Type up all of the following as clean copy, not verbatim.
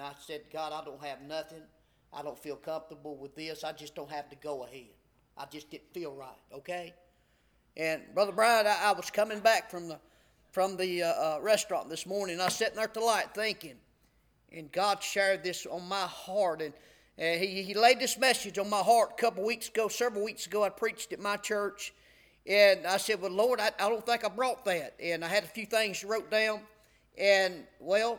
I said, God, I don't have nothing. I don't feel comfortable with this. I just don't have to go ahead. I just didn't feel right, okay? And Brother Brian, I was coming back from the restaurant this morning. I was sitting there at the light thinking, and God shared this on my heart. And he laid this message on my heart several weeks ago. I preached at my church. And I said, well, Lord, I don't think I brought that. And I had a few things wrote down. And, well,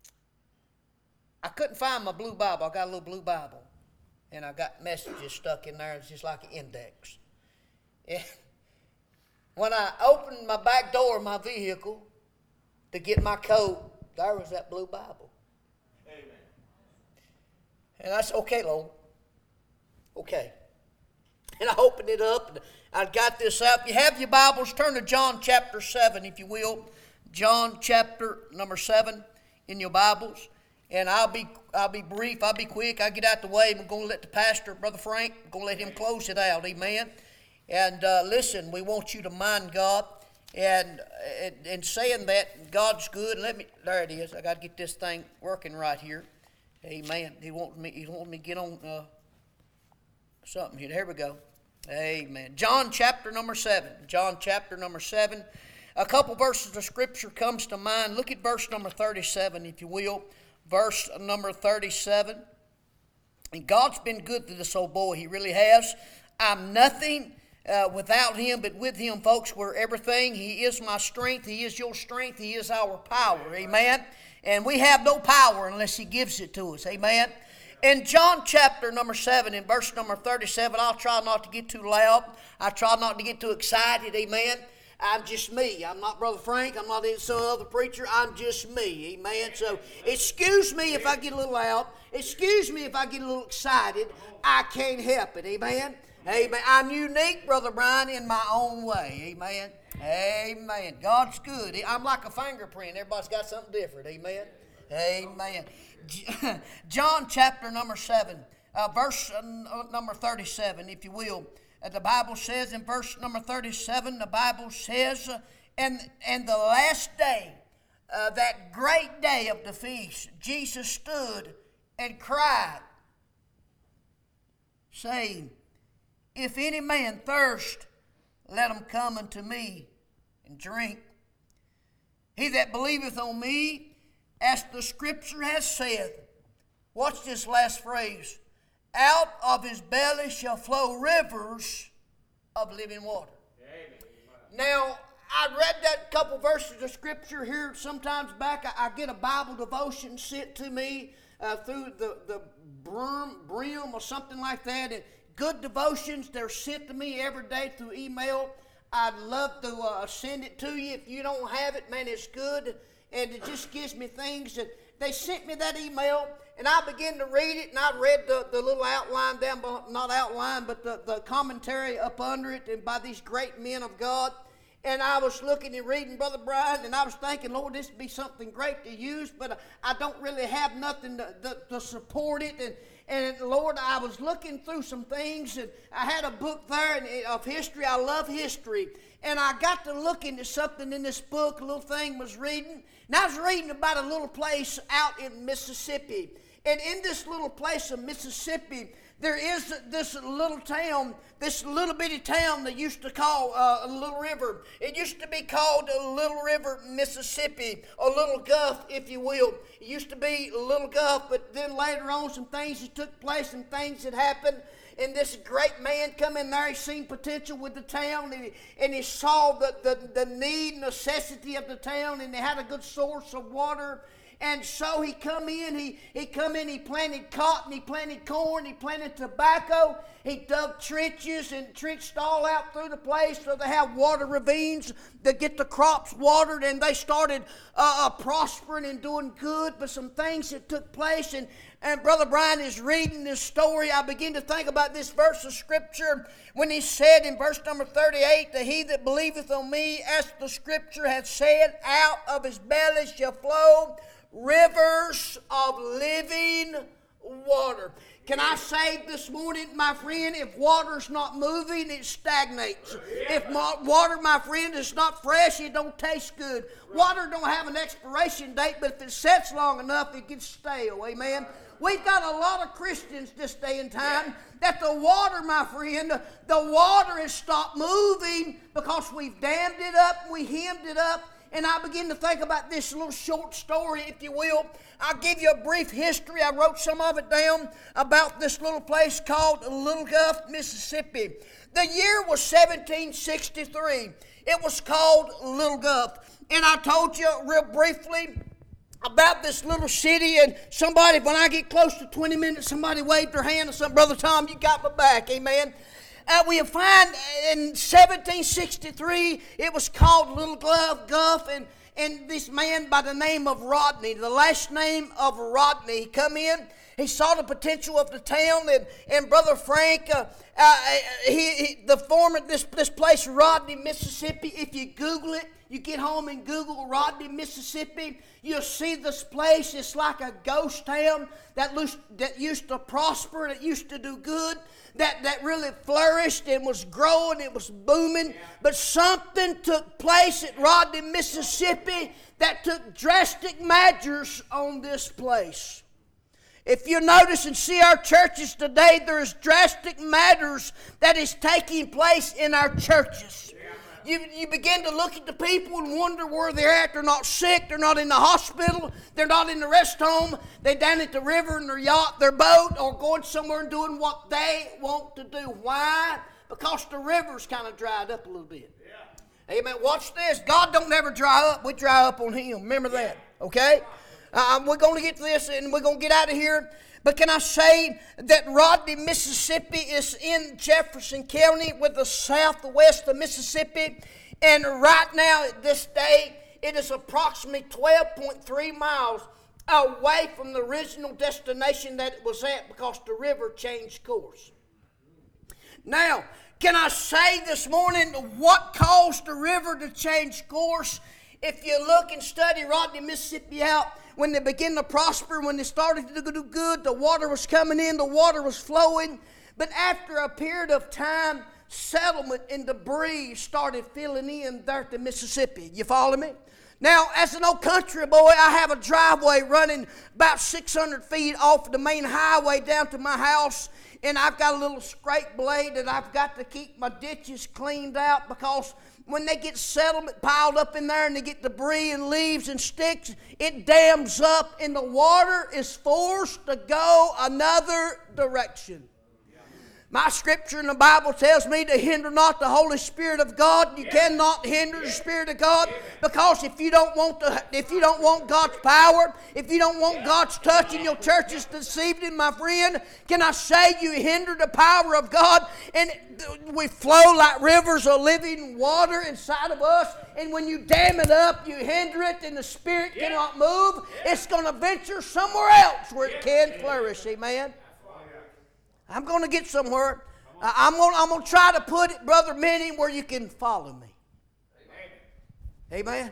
I couldn't find my blue Bible. I got a little blue Bible. And I got messages stuck in there. It's just like an index. And when I opened my back door of my vehicle to get my coat, there was that blue Bible. Amen. And I said, okay, Lord. Okay. And I opened it up, and I got this out. If you have your Bibles, turn to John chapter 7, if you will. John chapter number 7 in your Bibles. And I'll be brief, I'll be quick. I'll get out the way. I'm going to let the pastor, Brother Frank, I'm going to let him close it out. Amen. And listen, we want you to mind God. And saying that, God's good. There it is. I got to get this thing working right here. Amen. He wants me to get on something here. There we go. Amen. John chapter number 7. John chapter number 7. A couple verses of Scripture comes to mind. Look at verse number 37, if you will. Verse number 37. And God's been good to this old boy. He really has. I'm nothing without Him, but with Him, folks, we're everything. He is my strength. He is your strength. He is our power. Amen. And we have no power unless He gives it to us. Amen. In John chapter number 7, in verse number 37, I'll try not to get too loud. I try not to get too excited. Amen. I'm just me. I'm not Brother Frank. I'm not some other preacher. I'm just me. Amen. So excuse me if I get a little loud. Excuse me if I get a little excited. I can't help it. Amen. Amen. I'm unique, Brother Brian, in my own way. Amen. Amen. God's good. I'm like a fingerprint. Everybody's got something different. Amen. Amen. John chapter number 7, verse number 37, if you will. The Bible says in verse number 37, the Bible says, and the last day, that great day of the feast, Jesus stood and cried, saying, if any man thirst, let him come unto me and drink. He that believeth on me, as the Scripture has said, watch this last phrase, out of his belly shall flow rivers of living water. Amen. Now, I read that couple verses of Scripture here sometimes back. I get a Bible devotion sent to me through the brim or something like that. And good devotions, they're sent to me every day through email. I'd love to send it to you. If you don't have it, man, it's good. And it just gives me things. And they sent me that email, and I began to read it, and I read the little outline down, not outline, but the commentary up under it, and by these great men of God. And I was looking and reading, Brother Brian, and I was thinking, Lord, this would be something great to use, but I don't really have nothing to support it. And Lord, I was looking through some things, and I had a book there of history. I love history. And I got to look into something in this book, a little thing was reading. And I was reading about a little place out in Mississippi. And in this little place of Mississippi, there is this little town, this little bitty town they used to call Little River. It used to be called Little River, Mississippi, or Little Gulf, if you will. It used to be Little Gulf, but then later on some things that took place and things that happened. And this great man come in there, he seen potential with the town, and he saw the need, necessity of the town, and they had a good source of water. And so he come in, he planted cotton, he planted corn, he planted tobacco, he dug trenches and trenched all out through the place so they have water ravines to get the crops watered, and they started prospering and doing good. But some things that took place, and Brother Brian is reading this story, I begin to think about this verse of Scripture when he said in verse number 38, that he that believeth on me, as the Scripture hath said, out of his belly shall flow rivers of living water. Can I say this morning, my friend, if water's not moving, it stagnates. If water, my friend, is not fresh, it don't taste good. Water don't have an expiration date, but if it sets long enough, it gets stale. Amen. We've got a lot of Christians this day and time that the water, my friend, the water has stopped moving because we've dammed it up, we hemmed it up. And I begin to think about this little short story, if you will. I'll give you a brief history. I wrote some of it down about this little place called Little Gulf, Mississippi. The year was 1763. It was called Little Gulf. And I told you real briefly about this little city, and somebody, when I get close to 20 minutes, somebody waved their hand and said, Brother Tom, you got my back. Amen. We find in 1763, it was called Little Gulf, and this man by the name of Rodney, the last name of Rodney, come in. He saw the potential of the town, and Brother Frank, the former this place, Rodney, Mississippi. If you Google it, you get home and Google Rodney, Mississippi, you'll see this place. It's like a ghost town that used to prosper, that used to do good, that really flourished and was growing, it was booming. But something took place at Rodney, Mississippi that took drastic measures on this place. If you notice and see our churches today, there's drastic matters that is taking place in our churches. You begin to look at the people and wonder where they're at. They're not sick. They're not in the hospital. They're not in the rest home. They're down at the river in their yacht, their boat, or going somewhere and doing what they want to do. Why? Because the river's kind of dried up a little bit. Yeah. Amen. Watch this. God don't never dry up. We dry up on Him. Remember that. Okay? We're going to get to this and we're going to get out of here. But can I say that Rodney, Mississippi is in Jefferson County with the southwest of Mississippi. And right now, at this day, it is approximately 12.3 miles away from the original destination that it was at because the river changed course. Now, can I say this morning what caused the river to change course? If you look and study Rodney, Mississippi out, when they began to prosper, when they started to do good, the water was coming in, the water was flowing. But after a period of time, settlement and debris started filling in there to Mississippi. You follow me? Now, as an old country boy, I have a driveway running about 600 feet off the main highway down to my house. And I've got a little scrape blade that I've got to keep my ditches cleaned out because when they get settlement piled up in there and they get debris and leaves and sticks, it dams up and the water is forced to go another direction. My scripture in the Bible tells me to hinder not the Holy Spirit of God. You cannot hinder the Spirit of God because if you don't want God's power, if you don't want God's touch in your churches this evening, my friend, can I say you hinder the power of God? And we flow like rivers of living water inside of us. And when you dam it up, you hinder it, and the Spirit cannot move. It's going to venture somewhere else where it can flourish. Amen. I'm going to get somewhere. I'm going to try to put it, Brother Minnie, where you can follow me. Amen.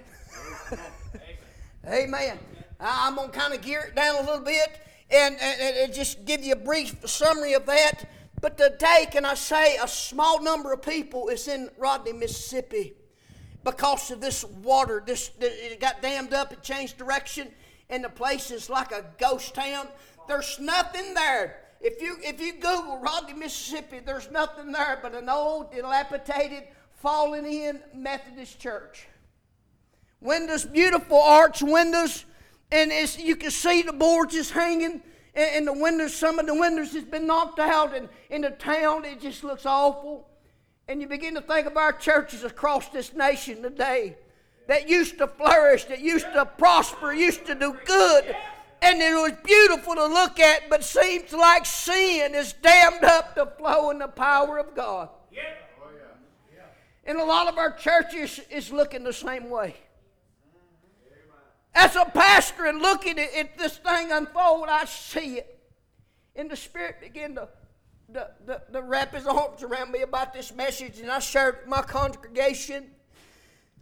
Amen. I'm going to kind of gear it down a little bit and just give you a brief summary of that. But today, can I say, a small number of people is in Rodney, Mississippi because of this water. It got dammed up, it changed direction, and the place is like a ghost town. There's nothing there. If you Google Rodney, Mississippi, there's nothing there but an old, dilapidated, fallen-in Methodist church. Windows, beautiful arch windows, and you can see the boards just hanging, and the windows, some of the windows has been knocked out, and in the town it just looks awful. And you begin to think of our churches across this nation today that used to flourish, that used to prosper, used to do good. And it was beautiful to look at, but seems like sin is dammed up the flow and the power of God. Yeah. Oh, yeah. Yeah. And a lot of our churches is looking the same way. As a pastor and looking at this thing unfold, I see it. And the Spirit began to wrap His arms around me about this message, and I shared it with my congregation.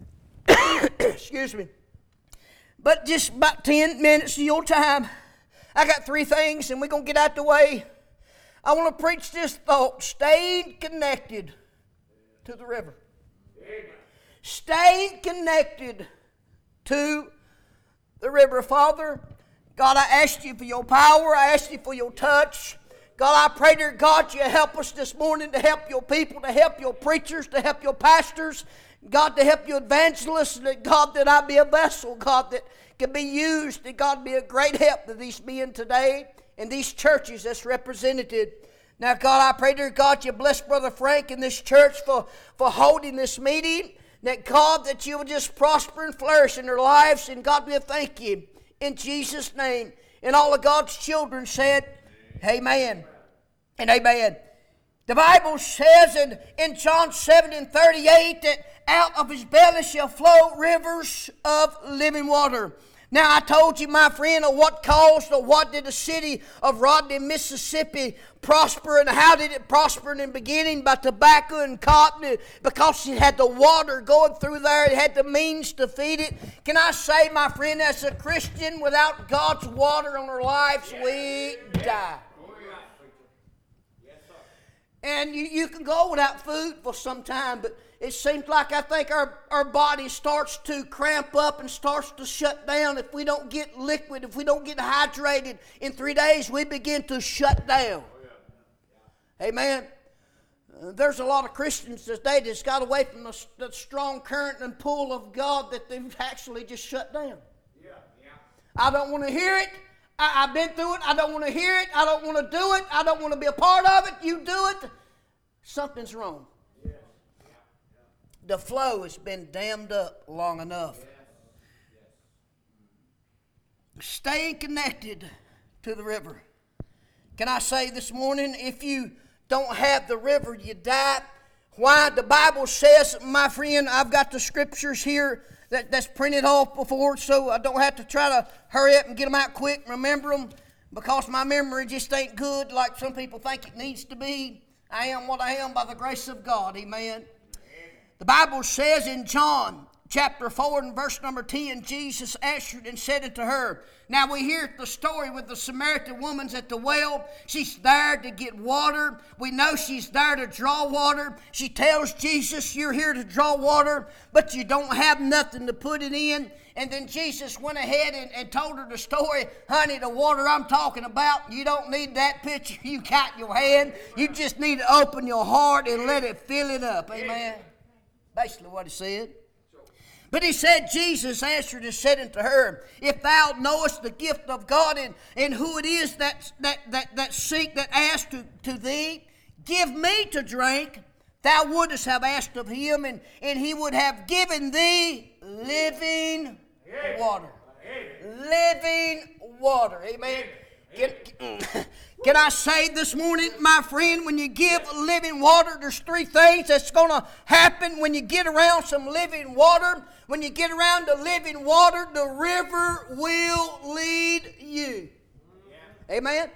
Excuse me. But just about 10 minutes of your time, I got 3 things, and we're going to get out the way. I want to preach this thought: staying connected to the river. Staying connected to the river. Father, God, I ask you for your power. I ask you for your touch. God, I pray, dear God, you help us this morning to help your people, to help your preachers, to help your pastors, God, to help your evangelists, that God, that I be a vessel, God, that can be used, that God be a great help to these men today and these churches that's represented. Now, God, I pray, dear God, you bless Brother Frank and this church for holding this meeting, that God, that you will just prosper and flourish in their lives, and God, we thank you in Jesus' name. And all of God's children said, amen and amen. The Bible says in John 7:38 that out of his belly shall flow rivers of living water. Now I told you, my friend, of what caused or what did the city of Rodney, Mississippi prosper, and how did it prosper in the beginning? By tobacco and cotton, because it had the water going through there. It had the means to feed it. Can I say, my friend, as a Christian, without God's water on our lives, we die. And you can go without food for some time, but it seems like I think our body starts to cramp up and starts to shut down. If we don't get liquid, if we don't get hydrated, in 3 days we begin to shut down. Amen. There's a lot of Christians today that's got away from the strong current and pull of God that they've actually just shut down. I don't want to hear it. I've been through it. I don't want to hear it. I don't want to do it. I don't want to be a part of it. You do it. Something's wrong. The flow has been dammed up long enough. Staying connected to the river. Can I say this morning, if you don't have the river, you die. Why? The Bible says, my friend, I've got the scriptures here that's printed off before, so I don't have to try to hurry up and get them out quick and remember them, because my memory just ain't good like some people think it needs to be. I am what I am by the grace of God. Amen. The Bible says in John chapter 4 and verse number 10, Jesus answered and said unto her. Now we hear the story with the Samaritan woman's at the well. She's there to get water. We know she's there to draw water. She tells Jesus, you're here to draw water, but you don't have nothing to put it in. And then Jesus went ahead and told her the story. Honey, the water I'm talking about, you don't need that pitcher you got in your hand. You just need to open your heart and let it fill it up. Amen. Basically what he said. But he said, Jesus answered and said unto her, if thou knowest the gift of God and who it is that ask to thee, give me to drink, thou wouldest have asked of him, and he would have given thee living water. Living water. Amen. Can I say this morning, my friend, when you give living water, there's 3 things that's going to happen when you get around some living water. When you get around the living water, the river will lead you. Amen?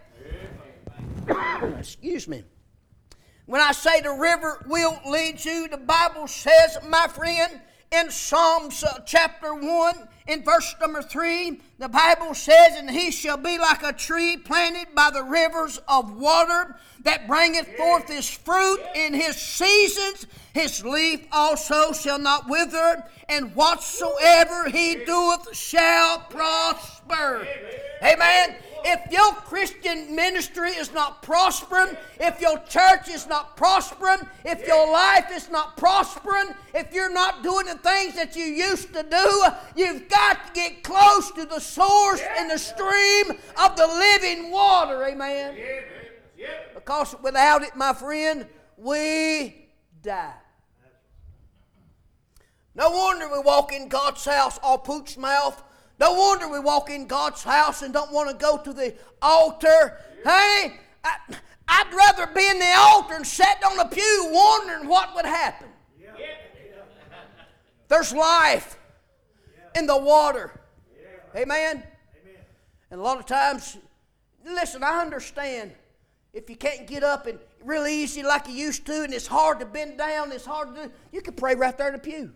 Excuse me. When I say the river will lead you, the Bible says, my friend, in Psalms chapter 1, in verse number 3, the Bible says, and he shall be like a tree planted by the rivers of water, that bringeth forth his fruit in his seasons. His leaf also shall not wither, and whatsoever he doeth shall prosper. Amen. If your Christian ministry is not prospering, if your church is not prospering, if your life is not prospering, if you're not doing the things that you used to do, you've got to get close to the source and the stream of the living water. Amen. Because without it, my friend, we die. No wonder we walk in God's house all pooch mouth. No wonder we walk in God's house and don't want to go to the altar. Honey, I'd rather be in the altar and sit on the pew wondering what would happen. There's life in the water. Amen? And a lot of times, listen, I understand if you can't get up and really easy like you used to, and it's hard to bend down, it's hard to do, you can pray right there in the pew.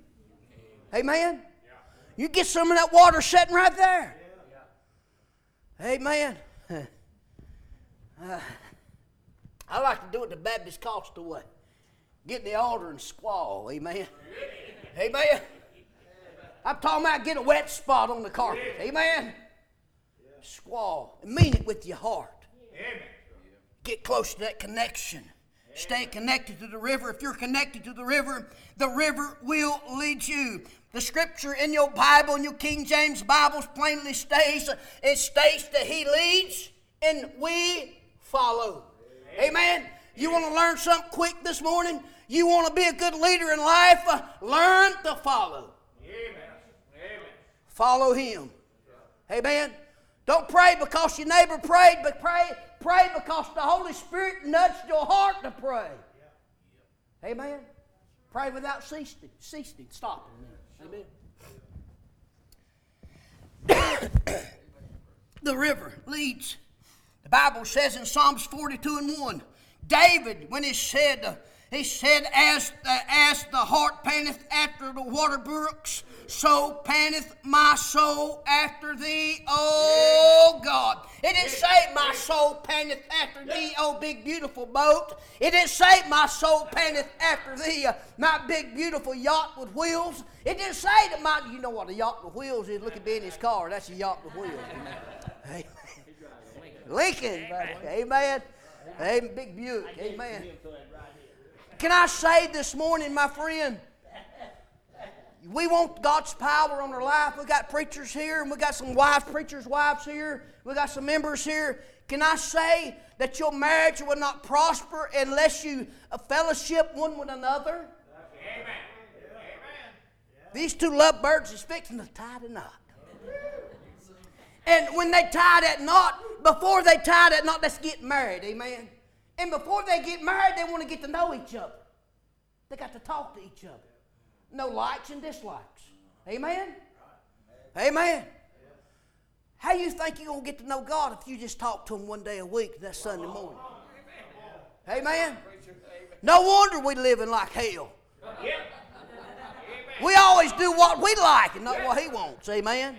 Amen? You get some of that water sitting right there. Amen. I like to do it the Baptist Coastal way. Get in the altar and squall, amen. Amen. I'm talking about get a wet spot on the carpet, amen. Squall and mean it with your heart. Get close to that connection. Stay connected to the river. If you're connected to the river will lead you. The scripture in your Bible, in your King James Bible, plainly states, it states that He leads and we follow. Amen. You want to learn something quick this morning? You want to be a good leader in life? Learn to follow. Follow Him. Amen. Don't pray because your neighbor prayed, but pray because the Holy Spirit nudged your heart to pray. Amen. Pray without ceasing, stopping. Amen. The river leads. The Bible says in Psalms 42:1, David, when he said, as the hart panteth after the water brooks, so panteth my soul after thee, O God. It didn't say my soul panteth after thee, O big beautiful boat. It didn't say my soul panteth after thee, my big beautiful yacht with wheels. It didn't say that you know what a yacht with wheels is. Look at Benny's car. That's a yacht with wheels. Amen. Lincoln, amen. Amen. Big Buick, amen. Can I say this morning, my friend, we want God's power on our life. We got preachers here, and we got some preachers' wives here. We got some members here. Can I say that your marriage will not prosper unless you fellowship one with another? Amen. These two lovebirds is fixing to tie the knot. And when they tie that knot, before they tie that knot, let's get married, amen? And before they get married, they want to get to know each other. They got to talk to each other. No likes and dislikes. Amen? Amen. How you think you're going to get to know God if you just talk to Him one day a week that Sunday morning? Amen? No wonder we living like hell. We always do what we like and not what He wants. Amen?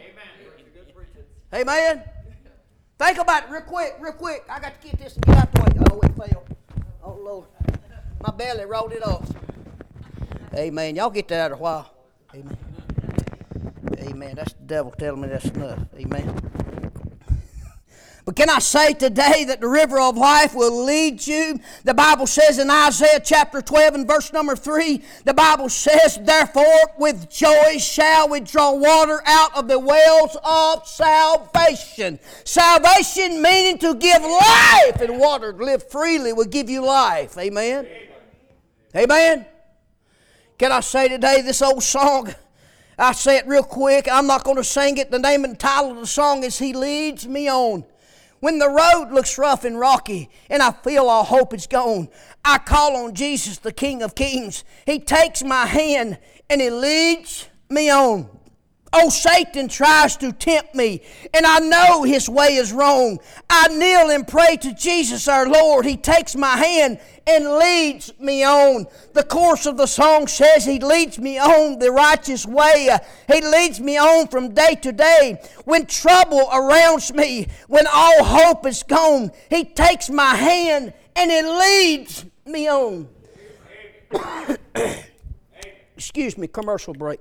Amen? Think about it real quick. I got to get this and get out the way. Oh, it fell. Oh, Lord. My belly rolled it off. Amen. Y'all get that out of a while. Amen. Amen. That's the devil telling me that's enough. Amen. But can I say today that the river of life will lead you? The Bible says in Isaiah chapter 12 and verse number 3, the Bible says, therefore with joy shall we draw water out of the wells of salvation. Salvation meaning to give life, and water to live freely will give you life. Amen. Amen. Can I say today this old song? I say it real quick. I'm not going to sing it. The name and title of the song is He Leads Me On. When the road looks rough and rocky and I feel all hope is gone, I call on Jesus, the King of Kings. He takes my hand and He leads me on. Oh, Satan tries to tempt me, and I know his way is wrong. I kneel and pray to Jesus our Lord. He takes my hand and leads me on. The chorus of the song says, He leads me on the righteous way. He leads me on from day to day. When trouble surrounds me, when all hope is gone, He takes my hand and He leads me on. Excuse me, commercial break.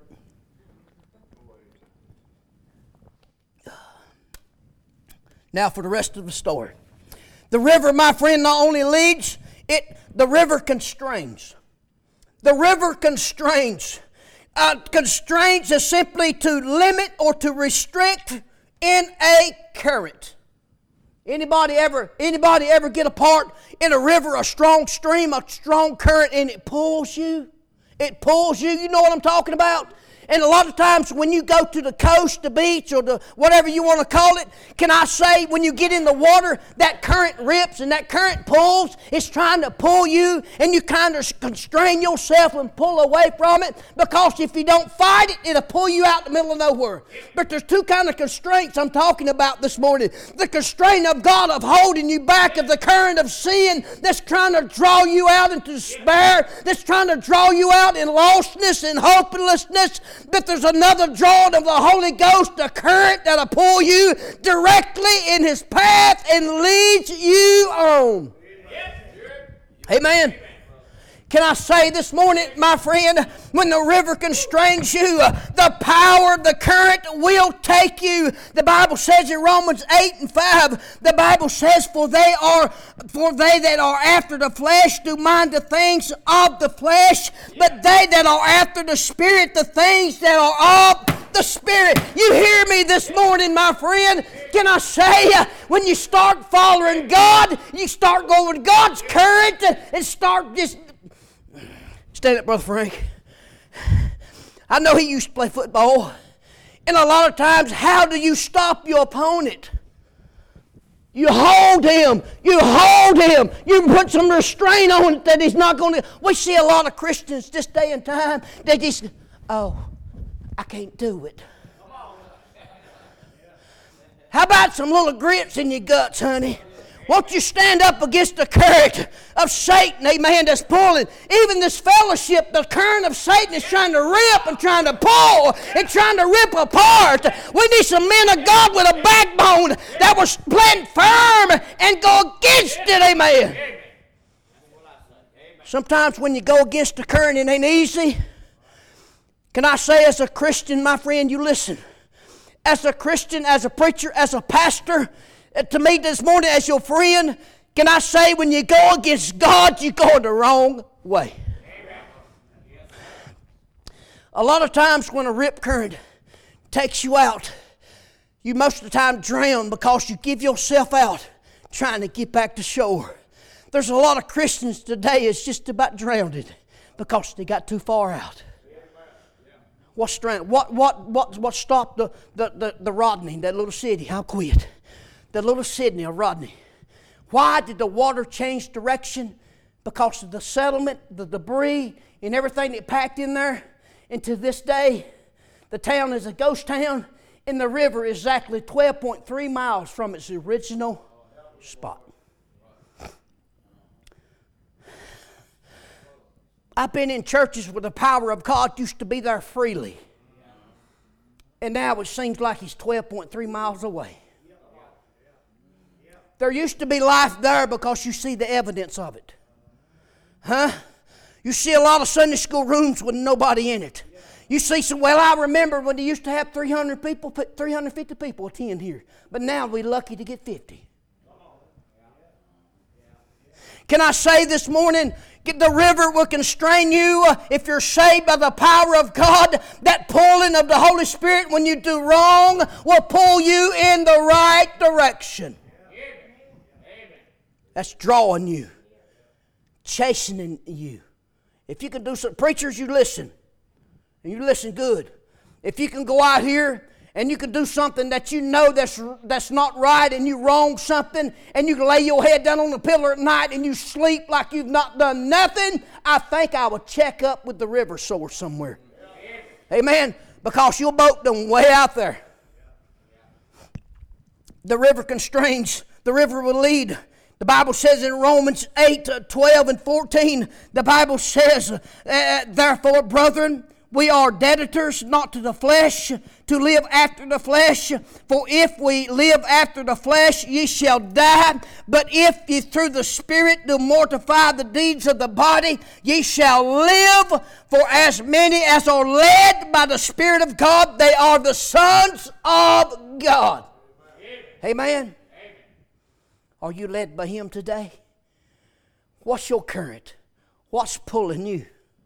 Now for the rest of the story. The river, my friend, not only leads, the river constrains. The river constrains. Constrains is simply to limit or to restrict in a current. Anybody ever get a part in a river, a strong stream, a strong current, and it pulls you? It pulls you. You know what I'm talking about? And a lot of times when you go to the coast, the beach, or the whatever you want to call it, can I say when you get in the water, that current rips and that current pulls. It's trying to pull you, and you kind of constrain yourself and pull away from it, because if you don't fight it, it'll pull you out in the middle of nowhere. But there's two kind of constraints I'm talking about this morning. The constraint of God of holding you back, of the current of sin that's trying to draw you out into despair, that's trying to draw you out in lostness and hopelessness, but there's another drawing of the Holy Ghost, a current that'll pull you directly in His path and leads you on. Amen. Can I say this morning, my friend, when the river constrains you, the power, the current will take you. The Bible says in Romans 8:5, the Bible says, For they that are after the flesh do mind the things of the flesh, but they that are after the Spirit, the things that are of the Spirit. You hear me this morning, my friend? Can I say, when you start following God, you start going with God's current and start just... Stand up, Brother Frank. I know he used to play football. And a lot of times, how do you stop your opponent? You hold him. You hold him. You put some restraint on it that he's not going to... We see a lot of Christians this day and time. They just, oh, I can't do it. How about some little grits in your guts, honey? Won't you stand up against the current of Satan, amen, that's pulling? Even this fellowship, the current of Satan is trying to rip and trying to pull and trying to rip apart. We need some men of God with a backbone that will stand firm and go against it, amen. Sometimes when you go against the current, it ain't easy. Can I say, as a Christian, my friend, you listen. As a Christian, as a preacher, as a pastor, to me this morning as your friend, can I say, when you go against God, you go the wrong way. A lot of times when a rip current takes you out, you most of the time drown because you give yourself out trying to get back to shore. There's a lot of Christians today that's just about drowned because they got too far out. What stopped the Rodney, that little city? I'll quit. The little Sydney of Rodney. Why did the water change direction? Because of the settlement, the debris, and everything that packed in there. And to this day, the town is a ghost town, and the river is exactly 12.3 miles from its original spot. I've been in churches where the power of God used to be there freely. And now it seems like He's 12.3 miles away. There used to be life there because you see the evidence of it. Huh? You see a lot of Sunday school rooms with nobody in it. You see some, well, I remember when they used to have 350 people attend here. But now we're lucky to get 50. Can I say this morning, the river will constrain you if you're saved by the power of God. That pulling of the Holy Spirit when you do wrong will pull you in the right direction. That's drawing you, chastening you. If you can do some, preachers, you listen. And you listen good. If you can go out here and you can do something that you know that's not right and you wrong something and you can lay your head down on the pillow at night and you sleep like you've not done nothing, I think I would check up with the river source somewhere. Amen. Because your boat done way out there. The river constrains. The river will lead. The Bible says in Romans 8:12 and 14, the Bible says, Therefore, brethren, we are debtors not to the flesh, to live after the flesh. For if we live after the flesh, ye shall die. But if ye through the Spirit do mortify the deeds of the body, ye shall live. For as many as are led by the Spirit of God, they are the sons of God. Amen. Are you led by Him today? What's your current? What's pulling you?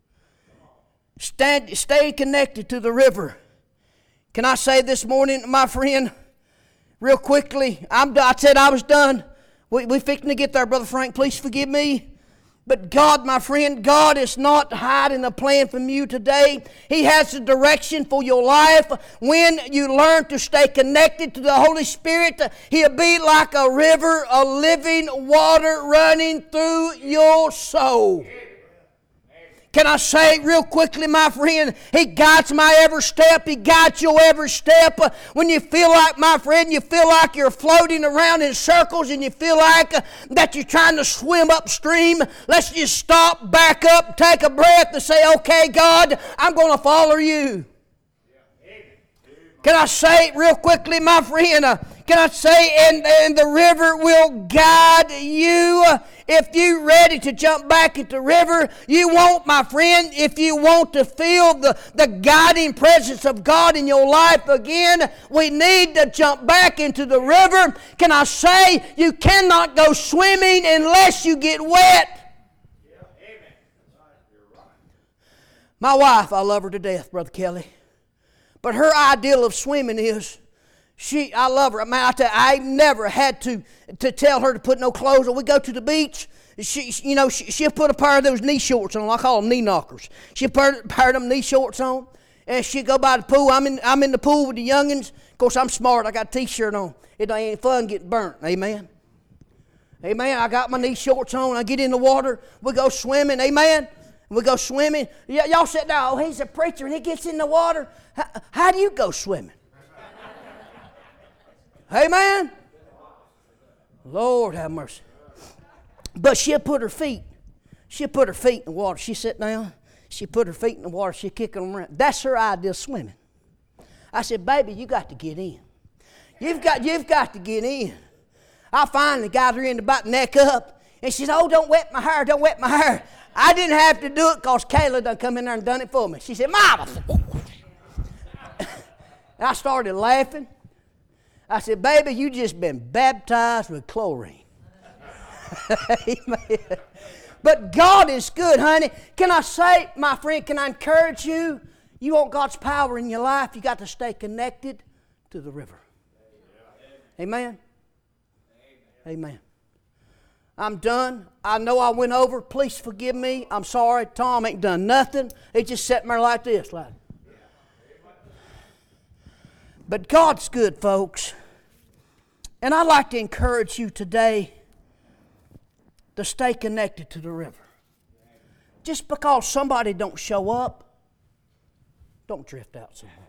Stay connected to the river. Can I say this morning, my friend, real quickly, I said I was done. We fixing to get there, Brother Frank. Please forgive me. But God, my friend, God is not hiding a plan from you today. He has a direction for your life. When you learn to stay connected to the Holy Spirit, He'll be like a river of living water running through your soul. Can I say real quickly, my friend, He guides my every step. He guides your every step. When you feel like, my friend, you feel like you're floating around in circles and you feel like that you're trying to swim upstream, let's just stop, back up, take a breath and say, okay, God, I'm going to follow you. Can I say it real quickly, my friend? Can I say, and the river will guide you. If you're ready to jump back into the river, you won't, my friend, if you want to feel the guiding presence of God in your life again, we need to jump back into the river. Can I say, you cannot go swimming unless you get wet. My wife, I love her to death, Brother Kelly. But her ideal of swimming is, I love her. Man, I never had to tell her to put no clothes on. We go to the beach. She'll put a pair of those knee shorts on. I call them knee knockers. She'll put a pair of them knee shorts on, and she'll go by the pool. I'm in the pool with the youngins. Of course, I'm smart. I got a T-shirt on. It ain't fun getting burnt. Amen. Amen. I got my knee shorts on. I get in the water. We go swimming. Amen. We go swimming. Y'all sit down. Oh, he's a preacher and he gets in the water. How do you go swimming? Amen. Lord have mercy. But she'll put her feet in the water. She sit down. She put her feet in the water. She'll kick them around. That's her idea of swimming. I said, baby, you got to get in. You've got to get in. I finally got her in about neck up. And she said, oh, don't wet my hair, don't wet my hair. I didn't have to do it because Kayla done come in there and done it for me. She said, Mama. I started laughing. I said, baby, you just been baptized with chlorine. Amen. But God is good, honey. Can I say, my friend, can I encourage you? You want God's power in your life, you got to stay connected to the river. Amen. Amen. I'm done. I know I went over. Please forgive me. I'm sorry. Tom ain't done nothing. He just sat there like this. But God's good, folks. And I'd like to encourage you today to stay connected to the river. Just because somebody don't show up, don't drift out somewhere.